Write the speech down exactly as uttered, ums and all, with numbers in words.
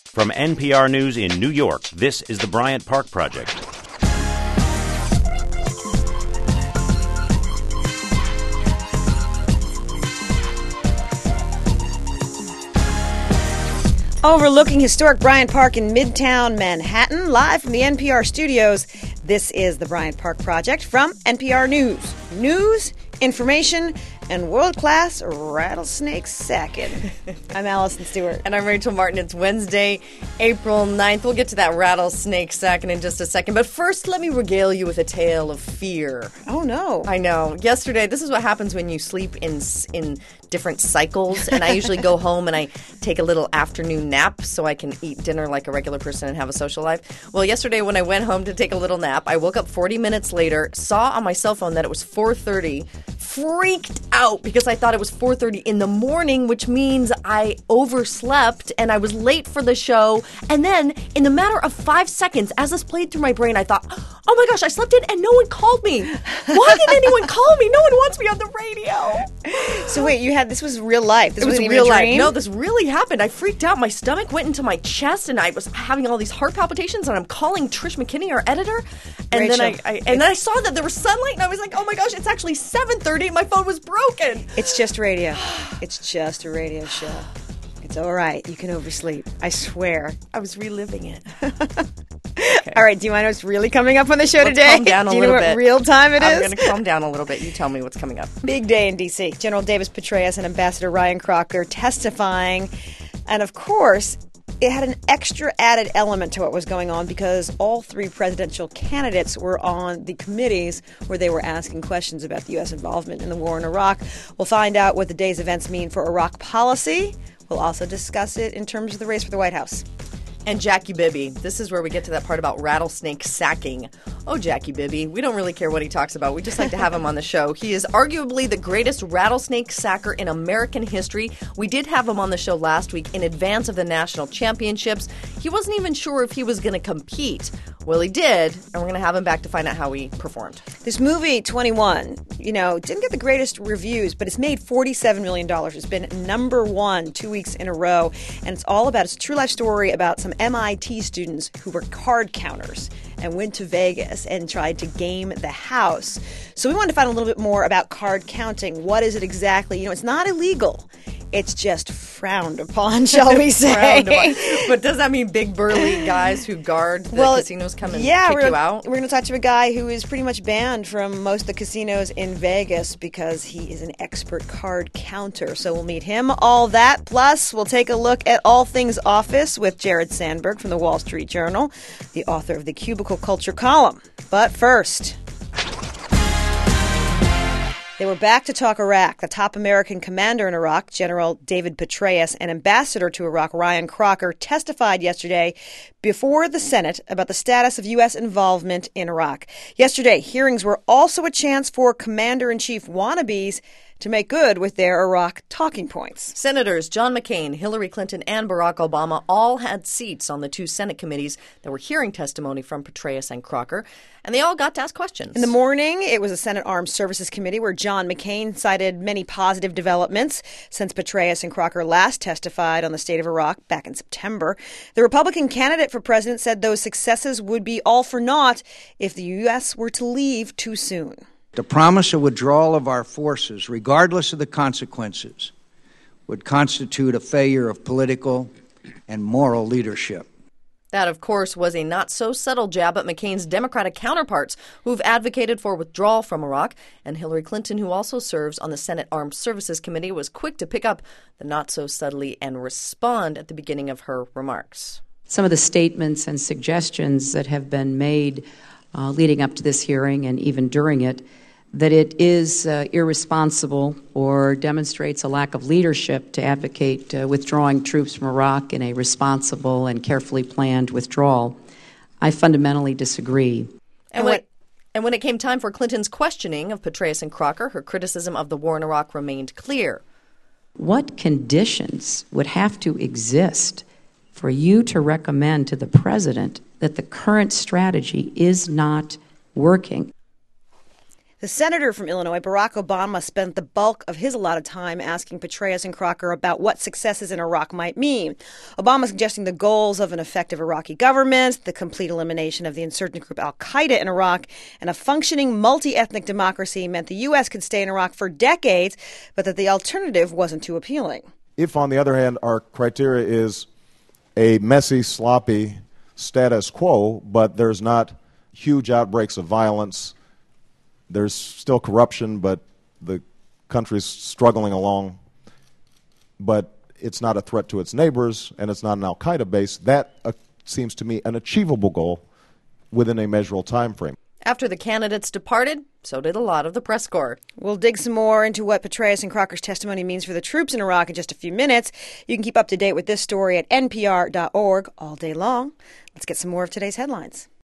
From N P R News in New York, this is the Bryant Park Project. Overlooking historic Bryant Park in Midtown Manhattan, live from the N P R studios, this is the Bryant Park Project from N P R News. News, information, and world-class rattlesnake sacking. I'm Allison Stewart. And I'm Rachel Martin. It's Wednesday, April ninth. We'll get to that rattlesnake sacking in just a second. But first, let me regale you with a tale of fear. Oh, no. I know. Yesterday, this is what happens when you sleep in in different cycles. And I usually go home and I take a little afternoon nap so I can eat dinner like a regular person and have a social life. Well, yesterday when I went home to take a little nap, I woke up forty minutes later, saw on my cell phone that it was four thirty, freaked out because I thought it was four thirty in the morning, which means I overslept and I was late for the show. And then in the matter of five seconds, as this played through my brain, I thought, oh my gosh, I slept in and no one called me. Why didn't anyone call me? No one wants me on the radio. So wait, you had, this was real life. This it was wasn't real even a life. dream? No, this really happened. I freaked out. My stomach went into my chest and I was having all these heart palpitations and I'm calling Trish McKinney, our editor. And Rachel, then I, I and then I saw that there was sunlight and I was like, oh my gosh, it's actually seven thirty. My phone was broken. It's just radio. It's just a radio show. It's all right. You can oversleep. I swear. I was reliving it. Okay. All right. Do you want to know what's really coming up on the show Let's today? calm down a Do you little know what bit. real time it is? I'm going to calm down a little bit. You tell me what's coming up. Big day in D C. General Davis Petraeus and Ambassador Ryan Crocker testifying. And of course, it had an extra added element to what was going on because all three presidential candidates were on the committees where they were asking questions about the U S involvement in the war in Iraq. We'll find out what the day's events mean for Iraq policy. We'll also discuss it in terms of the race for the White House. And Jackie Bibby. This is where we get to that part about rattlesnake sacking. Oh, Jackie Bibby. We don't really care what he talks about. We just like to have him on the show. He is arguably the greatest rattlesnake sacker in American history. We did have him on the show last week in advance of the national championships. He wasn't even sure if he was going to compete. Well, he did, and we're going to have him back to find out how he performed. This movie, twenty-one, you know, didn't get the greatest reviews, but it's made forty-seven million dollars. It's been number one two weeks in a row, and it's all about, it's a true life story about some M I T students who were card counters and went to Vegas and tried to game the house. So we wanted to find a little bit more about card counting. What is it exactly? You know, it's not illegal. It's just frowned upon, shall we say. Frowned upon. But does that mean big burly guys who guard the well, casinos come and yeah, kick you out? We're going to talk to a guy who is pretty much banned from most of the casinos in Vegas because he is an expert card counter. So we'll meet him, all that. Plus, we'll take a look at all things office with Jared Sandberg from the Wall Street Journal, the author of the Cubicle Culture column. But first, they were back to talk Iraq. The top American commander in Iraq, General David Petraeus, and ambassador to Iraq, Ryan Crocker, testified yesterday before the Senate about the status of U S involvement in Iraq. Yesterday, hearings were also a chance for commander-in-chief wannabes to make good with their Iraq talking points. Senators John McCain, Hillary Clinton, and Barack Obama all had seats on the two Senate committees that were hearing testimony from Petraeus and Crocker, and they all got to ask questions. In the morning, it was a Senate Armed Services Committee where John McCain cited many positive developments since Petraeus and Crocker last testified on the state of Iraq back in September. The Republican candidate for president said those successes would be all for naught if the U S were to leave too soon. The promise of withdrawal of our forces, regardless of the consequences, would constitute a failure of political and moral leadership. That, of course, was a not-so-subtle jab at McCain's Democratic counterparts who've advocated for withdrawal from Iraq, and Hillary Clinton, who also serves on the Senate Armed Services Committee, was quick to pick up the not-so-subtly and respond at the beginning of her remarks. Some of the statements and suggestions that have been made uh, leading up to this hearing and even during it, that it is uh, irresponsible or demonstrates a lack of leadership to advocate uh, withdrawing troops from Iraq in a responsible and carefully planned withdrawal. I fundamentally disagree. And when, and when it came time for Clinton's questioning of Petraeus and Crocker, her criticism of the war in Iraq remained clear. What conditions would have to exist for you to recommend to the president that the current strategy is not working? The senator from Illinois, Barack Obama, spent the bulk of his allotted time asking Petraeus and Crocker about what successes in Iraq might mean. Obama suggesting the goals of an effective Iraqi government, the complete elimination of the insurgent group al-Qaeda in Iraq, and a functioning multi-ethnic democracy meant the U S could stay in Iraq for decades, but that the alternative wasn't too appealing. If, on the other hand, our criteria is a messy, sloppy status quo, but there's not huge outbreaks of violence, there's still corruption, but the country's struggling along, but it's not a threat to its neighbors, and it's not an al-Qaeda base, that uh, seems to me an achievable goal within a measurable time frame. After the candidates departed, so did a lot of the press corps. We'll dig some more into what Petraeus and Crocker's testimony means for the troops in Iraq in just a few minutes. You can keep up to date with this story at N P R dot org all day long. Let's get some more of today's headlines.